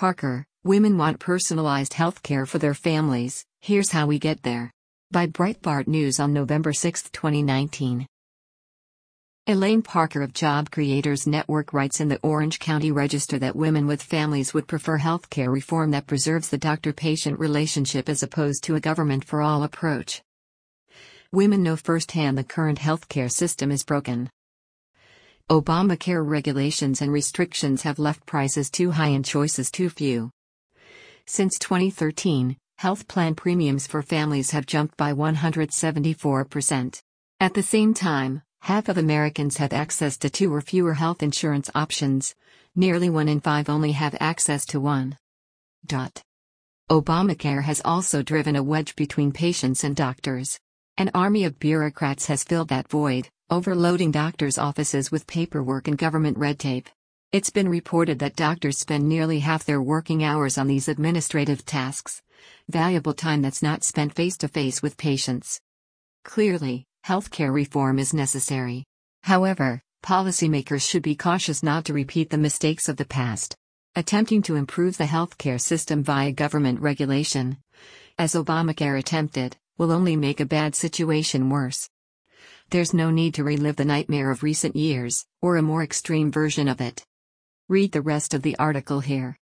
Parker, Women Want Personalized Healthcare for Their Families, Here's How We Get There. By Breitbart News on November 6, 2019. Elaine Parker of Job Creators Network writes in the Orange County Register that women with families would prefer healthcare reform that preserves the doctor-patient relationship as opposed to a government-for-all approach. Women know firsthand the current healthcare system is broken. Obamacare regulations and restrictions have left prices too high and choices too few. Since 2013, health plan premiums for families have jumped by 174%. At the same time, half of Americans have access to 2 or fewer health insurance options. Nearly 1 in 5 only have access to one. Obamacare has also driven a wedge between patients and doctors. An army of bureaucrats has filled that void, overloading doctors' offices with paperwork and government red tape. It's been reported that doctors spend nearly half their working hours on these administrative tasks, valuable time that's not spent face-to-face with patients. Clearly, healthcare reform is necessary. However, policymakers should be cautious not to repeat the mistakes of the past. Attempting to improve the healthcare system via government regulation, as Obamacare attempted, will only make a bad situation worse. There's no need to relive the nightmare of recent years, or a more extreme version of it. Read the rest of the article here.